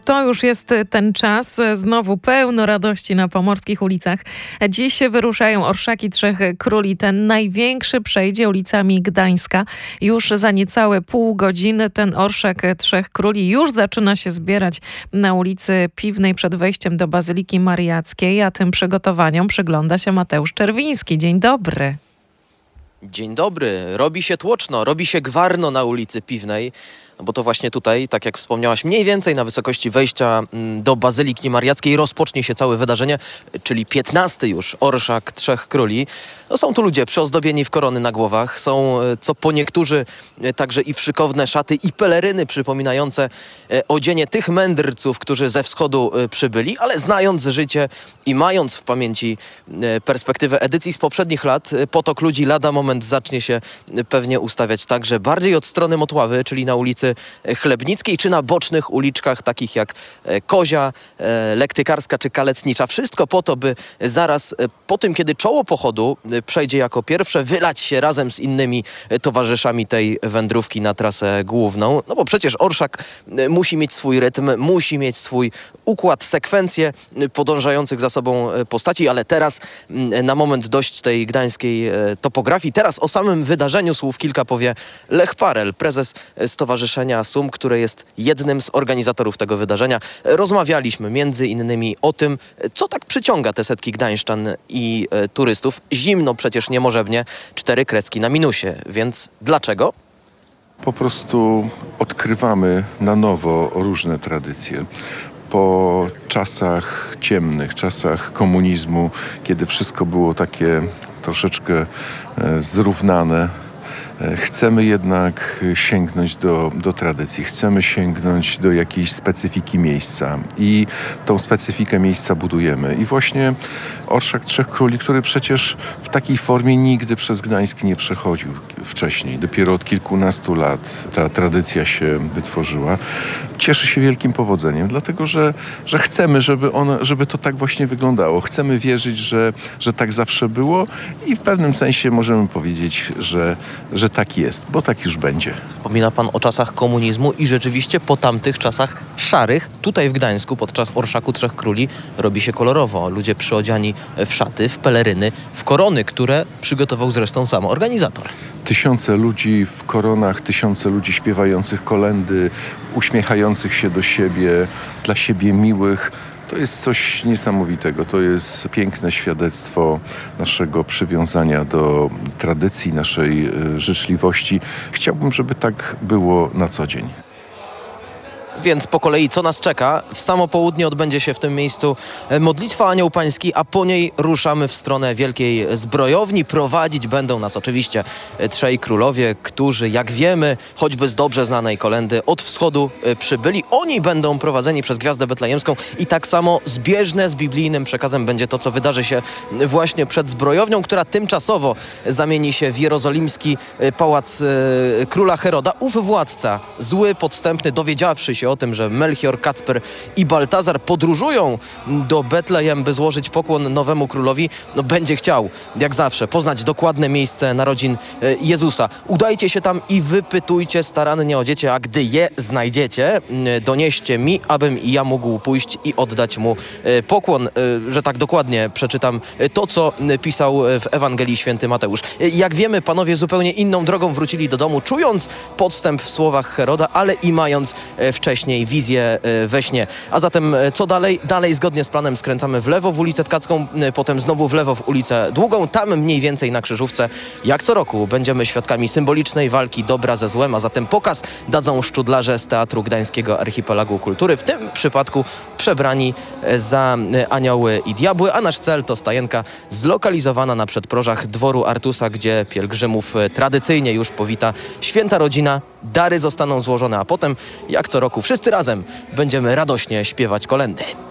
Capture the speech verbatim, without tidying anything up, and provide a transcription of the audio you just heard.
To już jest ten czas. Znowu pełno radości na pomorskich ulicach. Dziś wyruszają Orszaki Trzech Króli. Ten największy przejdzie ulicami Gdańska. Już za niecałe pół godziny ten Orszak Trzech Króli już zaczyna się zbierać na ulicy Piwnej przed wejściem do Bazyliki Mariackiej, a tym przygotowaniom przygląda się Mateusz Czerwiński. Dzień dobry. Dzień dobry. Robi się tłoczno, robi się gwarno na ulicy Piwnej, bo to właśnie tutaj, tak jak wspomniałaś, mniej więcej na wysokości wejścia do Bazyliki Mariackiej rozpocznie się całe wydarzenie, czyli piętnasty już Orszak Trzech Króli. No, są tu ludzie przyozdobieni w korony na głowach, są co po niektórzy także i w szykowne szaty i peleryny przypominające odzienie tych mędrców, którzy ze wschodu przybyli, ale znając życie i mając w pamięci perspektywę edycji z poprzednich lat, potok ludzi lada moment zacznie się pewnie ustawiać także bardziej od strony Motławy, czyli na ulicy Chlebnickiej, czy na bocznych uliczkach takich jak Kozia, Lektykarska czy Kalecnicza. Wszystko po to, by zaraz po tym, kiedy czoło pochodu przejdzie jako pierwsze, wylać się razem z innymi towarzyszami tej wędrówki na trasę główną. No bo przecież Orszak musi mieć swój rytm, musi mieć swój układ, sekwencję podążających za sobą postaci, ale teraz na moment dość tej gdańskiej topografii. Teraz o samym wydarzeniu słów kilka powie Lech Parel, prezes Stowarzyszenia S U M, które jest jednym z organizatorów tego wydarzenia. Rozmawialiśmy między innymi o tym, co tak przyciąga te setki gdańszczan i e, turystów. Zimno przecież niemożebnie, cztery kreski na minusie, więc dlaczego? Po prostu odkrywamy na nowo różne tradycje. Po czasach ciemnych, czasach komunizmu, kiedy wszystko było takie troszeczkę e, zrównane, chcemy jednak sięgnąć do, do tradycji, chcemy sięgnąć do jakiejś specyfiki miejsca i tą specyfikę miejsca budujemy. I właśnie Orszak Trzech Króli, który przecież w takiej formie nigdy przez Gdańsk nie przechodził wcześniej. Dopiero od kilkunastu lat ta tradycja się wytworzyła. Cieszy się wielkim powodzeniem, dlatego że, że chcemy, żeby, on, żeby to tak właśnie wyglądało. Chcemy wierzyć, że, że tak zawsze było i w pewnym sensie możemy powiedzieć, że, że tak jest, bo tak już będzie. Wspomina pan o czasach komunizmu i rzeczywiście po tamtych czasach szarych, tutaj w Gdańsku podczas Orszaku Trzech Króli robi się kolorowo. Ludzie przyodziani w szaty, w peleryny, w korony, które przygotował zresztą sam organizator. Tysiące ludzi w koronach, tysiące ludzi śpiewających kolędy, uśmiechających się do siebie, dla siebie miłych. To jest coś niesamowitego. To jest piękne świadectwo naszego przywiązania do tradycji, naszej życzliwości. Chciałbym, żeby tak było na co dzień. Więc po kolei co nas czeka? W samo południe odbędzie się w tym miejscu modlitwa Anioł Pański, a po niej ruszamy w stronę Wielkiej Zbrojowni. Prowadzić będą nas oczywiście trzej królowie, którzy, jak wiemy, choćby z dobrze znanej kolędy, od wschodu przybyli. Oni będą prowadzeni przez Gwiazdę Betlejemską i tak samo zbieżne z biblijnym przekazem będzie to, co wydarzy się właśnie przed Zbrojownią, która tymczasowo zamieni się w jerozolimski pałac króla Heroda. Ów władca, zły, podstępny, dowiedziawszy się o tym, że Melchior, Kacper i Baltazar podróżują do Betlejem, by złożyć pokłon nowemu królowi, no będzie chciał, jak zawsze, poznać dokładne miejsce narodzin Jezusa. Udajcie się tam i wypytujcie starannie o dziecię, a gdy je znajdziecie, donieście mi, abym i ja mógł pójść i oddać mu pokłon, że tak dokładnie przeczytam to, co pisał w Ewangelii święty Mateusz. Jak wiemy, panowie zupełnie inną drogą wrócili do domu, czując podstęp w słowach Heroda, ale i mając wcześniej wizję we śnie. A zatem co dalej? Dalej zgodnie z planem skręcamy w lewo w ulicę Tkacką, potem znowu w lewo w ulicę Długą. Tam mniej więcej na krzyżówce, jak co roku, będziemy świadkami symbolicznej walki dobra ze złem, a zatem pokaz dadzą szczudlarze z Teatru Gdańskiego Archipelagu Kultury, w tym przypadku przebrani za anioły i diabły, a nasz cel to stajenka zlokalizowana na przedprożach dworu Artusa, gdzie pielgrzymów tradycyjnie już powita święta rodzina. Dary zostaną złożone, a potem, jak co roku, wszyscy razem będziemy radośnie śpiewać kolędy.